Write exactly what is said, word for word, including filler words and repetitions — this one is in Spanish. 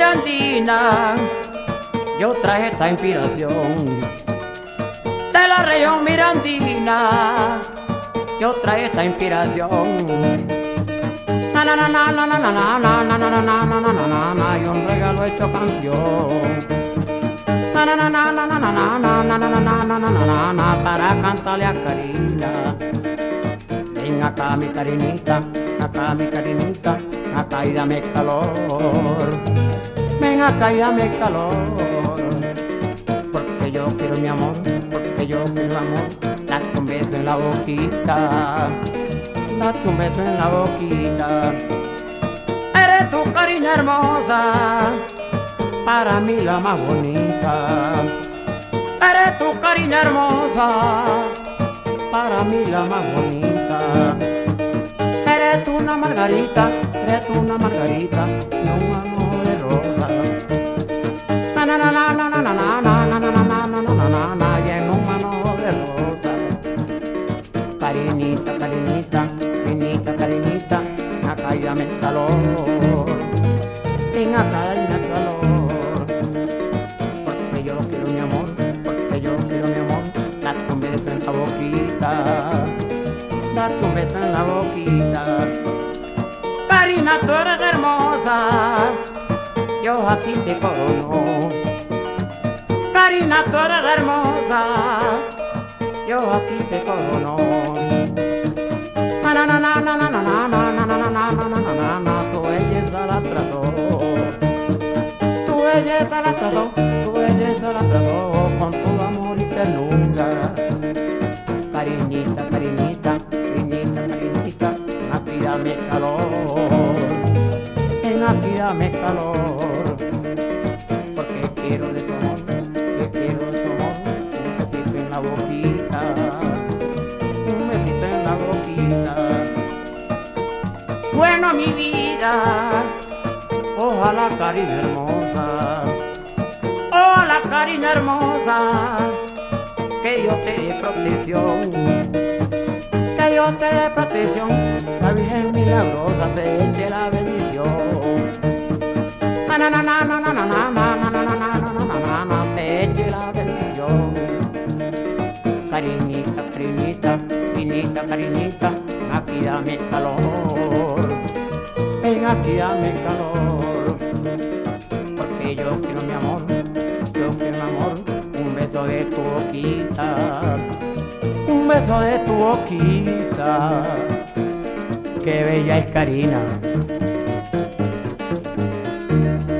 mirandina, yo traje esta inspiración. De la región mirandina, yo traje esta inspiración. Na na na na na na na na na na na na na na na na, y un regalo hecho canción. Na na na na na na na na na na na na na na na, para cantarle a Karina. Ven acá mi Karinita, acá mi Karinita, acá y dame calor. Ven acá y dame calor. Porque yo quiero mi amor, porque yo quiero amor. Date un beso en la boquita, date un beso en la boquita. Eres tu Karina hermosa, para mí la más bonita. Eres tu Karina hermosa, para mí la más bonita. Eres tú una margarita, eres tú una margarita, no un manojo de rosa. Na na na na na na na na na na na na na na na na, y en un manojo de rosa. Karinita, Karinita, Karinita, Karinita, acá y dame el calor. Ven acá y dame el calor. Porque yo quiero mi amor, porque yo quiero mi amor. Date un beso en la boquita, date un beso en la boquita. Karina, tú eres hermosa, yo a ti te corono. Karina, tú eres hermosa, yo a ti te corono. Na na na na na na na na na na na na na na na, tu belleza la trató, tu belleza la trató, tu belleza la trató con todo amor y ternura. Karinita, Karinita, Karinita, Karinita, aquí dame calor, ven aquí dame calor, porque quiero de tu amor, que quiero de tu amor, un besito en la boquita, un besito en la boquita. Bueno, mi vida, ojalá Karina hermosa, ojalá Karina hermosa, que yo te dé protección, que yo te dé protección, la Virgen milagrosa te eche la bendición. Na na na na na na na na na na na na na na na, te eche la bendición. Karinita, Karinita, Karinita, Karinita, aquí dame calor, ven aquí dame calor, porque yo quiero mi amor, yo quiero mi amor. Un beso de tu boquita, un beso de tu boquita, qué bella es Karina.